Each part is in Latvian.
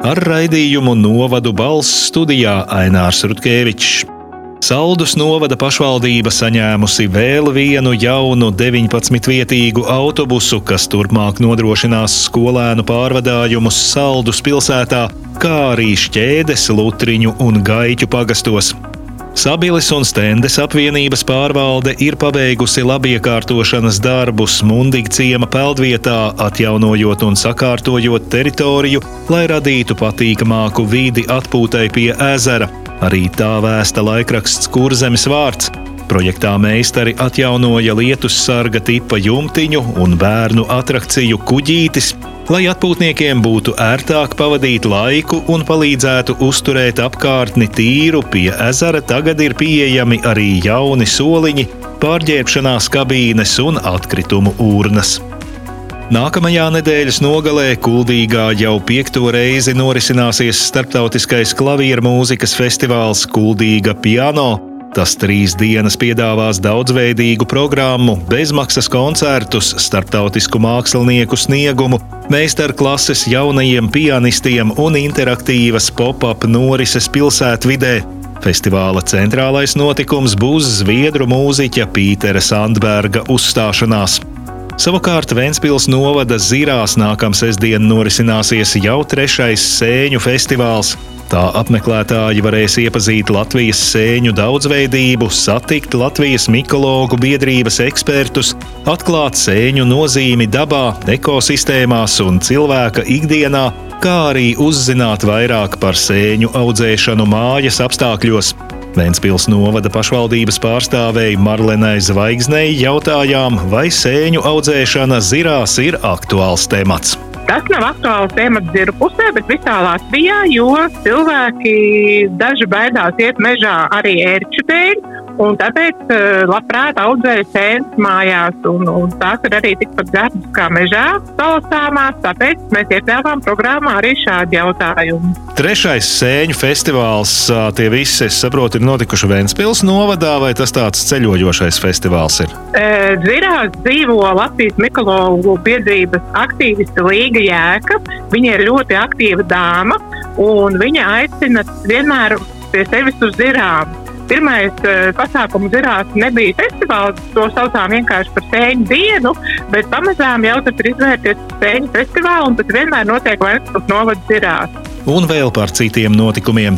Ar raidījumu Novadu balss studijā Ainārs Rutkevičs. Saldus novada pašvaldība saņēmusi vēl vienu jaunu 19-vietīgu autobusu, kas turpmāk nodrošinās skolēnu pārvadājumus Saldus pilsētā, kā arī Šķēdes, Lutriņu un Gaiķu pagastos. Sabiles un Stendes apvienības pārvalde ir pabeigusi labiekārtošanas darbus Mundigciema peldvietā, atjaunojot un sakārtojot teritoriju, lai radītu patīkamāku vidi atpūtai pie ezera. Arī tā vēsta laikraksts Kurzemes vārds. Projektā meistari atjaunoja lietussarga tipa jumtiņu un bērnu atrakciju Kuģītis, lai atpūtniekiem būtu ērtāk pavadīt laiku un palīdzētu uzturēt apkārtni tīru. Pie ezera tagad ir pieejami arī jauni soliņi, pārģērbšanās kabīnes un atkritumu urnas. Nākamajā nedēļas nogalē Kuldīgā jau 5. reizi norisināsies starptautiskais klavieru mūzikas festivāls Kuldīga Piano. Tas 3 dienas piedāvās daudzveidīgu programmu, bezmaksas koncertus, starptautisku mākslinieku sniegumu, meistarklases jaunajiem pianistiem un interaktīvas pop-up norises pilsētvidē. Festivāla centrālais notikums būs zviedru mūziķa Pītera Sandberga uzstāšanās. Savukārt Ventspils novada Zirās nākamā sestdien norisināsies jau 3. sēņu festivāls. Tā apmeklētāji varēs iepazīt Latvijas sēņu daudzveidību, satikt Latvijas mikologu biedrības ekspertus, atklāt sēņu nozīmi dabā, ekosistēmās un cilvēka ikdienā, kā arī uzzināt vairāk par sēņu audzēšanu mājas apstākļos. Ventspils novada pašvaldības pārstāvei Marlenai Zvaigznei jautājām, vai sēņu audzēšana Zirās ir aktuāls temats. Tas nav aktuāls temats Ziru pusē, bet visā Latvijā, jo cilvēki daži baidās iet mežā arī ērču dēļ, un tāpēc labprāt audzēja sēnes mājās, un tās ir arī tikpat gardas kā mežā salasāmās, tāpēc mēs iekļāvām programmā arī šādi jautājumi. 3. sēņu festivāls, tie visi, es saprotu, ir notikuši Ventspils novadā, vai tas tāds ceļojošais festivāls ir? Zirās dzīvo Latvijas mikologu biedrības aktīviste Līga Jēka. Viņa ir ļoti aktīva dāma, un viņa aicina vienmēr pie sevis uz Zirām. Pirmais pasākums Zirās nebija festivāls, to saucām vienkārši par sēņu dienu, bet pamazām jau tas ir izvērties sēņu festivālu, un tas vienmēr notiek Ventspils novada Zirās. Un vēl par citiem notikumiem.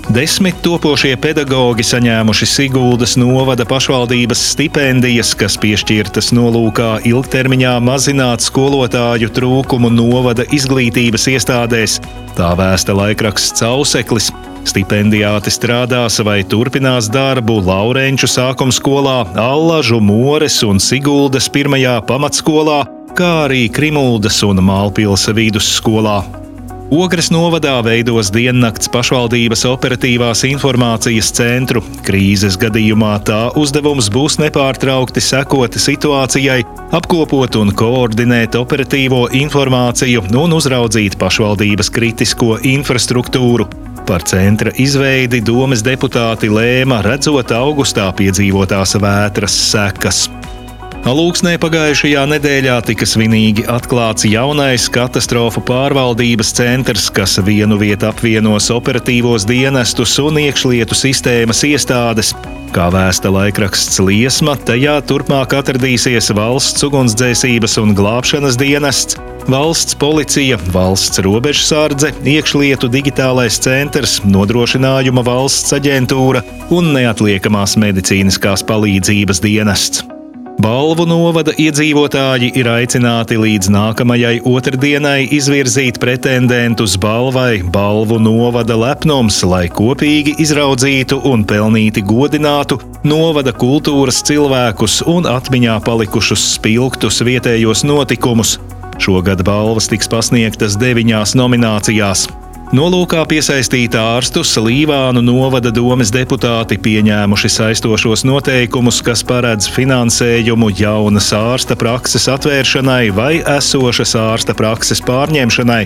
10 topošie pedagogi saņēmuši Siguldas novada pašvaldības stipendijas, kas piešķirtas nolūkā ilgtermiņā mazināt skolotāju trūkumu novada izglītības iestādēs. Tā vēsta laikraksts Auseklis. Stipendijāti strādās vai turpinās darbu Laurenču sākumskolā, Allažu, Mores un Siguldas 1. pamatskolā, kā arī Krimuldas un Mālpilsa vidusskolā. Ogres novadā veidos diennakts pašvaldības operatīvās informācijas centru. Krīzes gadījumā tā uzdevums būs nepārtraukti sekot situācijai, apkopot un koordinēt operatīvo informāciju un uzraudzīt pašvaldības kritisko infrastruktūru. Par centra izveidi domes deputāti lēma, redzot augustā piedzīvotās vētras sekas. Alūksnē pagājušajā nedēļā tika svinīgi atklāts jaunais katastrofu pārvaldības centrs, kas vienu vietu apvienos operatīvos dienestus un iekšlietu sistēmas iestādes. Kā vēsta laikraksts Liesma, tajā turpmāk atradīsies valsts ugunsdzēsības un glābšanas dienests, valsts policija, valsts robežsardze, iekšlietu digitālais centrs, nodrošinājuma valsts aģentūra un neatliekamās medicīniskās palīdzības dienests. Balvu novada iedzīvotāji ir aicināti līdz nākamajai otrdienai izvirzīt pretendentus balvai Balvu novada lepnums, lai kopīgi izraudzītu un pelnīti godinātu novada kultūras cilvēkus un atmiņā palikušus spilgtus vietējos notikumus. Šogad balvas tiks pasniegtas 9 nominācijās. Nolūkā piesaistīt ārstus Līvānu novada domes deputāti pieņēmuši saistošos noteikumus, kas paredz finansējumu jaunas ārsta prakses atvēršanai vai esošas ārsta prakses pārņemšanai.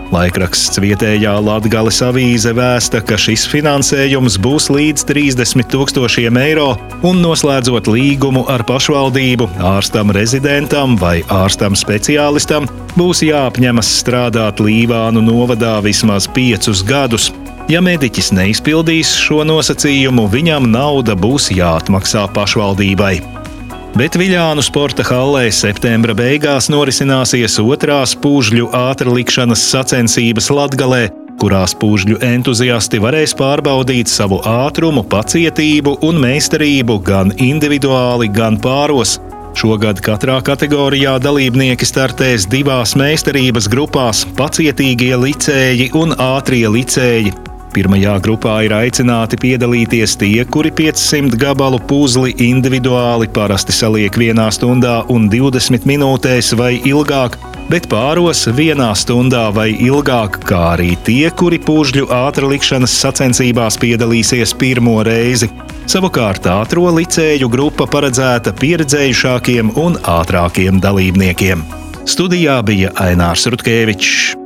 Laikraksts Vietējā Latgales avīze vēsta, ka šis finansējums būs līdz 30 000 eiro, un noslēdzot līgumu ar pašvaldību, ārstam rezidentam vai ārstam speciālistam būs jāapņemas strādāt Līvānu novadā vismaz 5 gadus. Ja mediķis neizpildīs šo nosacījumu, viņam nauda būs jāatmaksā pašvaldībai. Bet Viļānu sporta hallē septembra beigās norisināsies otrās pūžļu ātrlikšanas sacensības Latgalē, kurās pūžļu entuziasti varēs pārbaudīt savu ātrumu, pacietību un meistarību gan individuāli, gan pāros. Šogad katrā kategorijā dalībnieki startēs 2 meistarības grupās – pacietīgie licēji un ātrie licēji. Pirmajā grupā ir aicināti piedalīties tie, kuri 500 gabalu puzli individuāli parasti saliek 1 stundā un 20 minūtēs vai ilgāk, bet pāros 1 stundā vai ilgāk, kā arī tie, kuri pūžļu ātrlikšanas sacensībās piedalīsies pirmo reizi. Savukārt ātro licēju grupa paredzēta pieredzējušākiem un ātrākiem dalībniekiem. Studijā bija Ainārs Rutkevičs.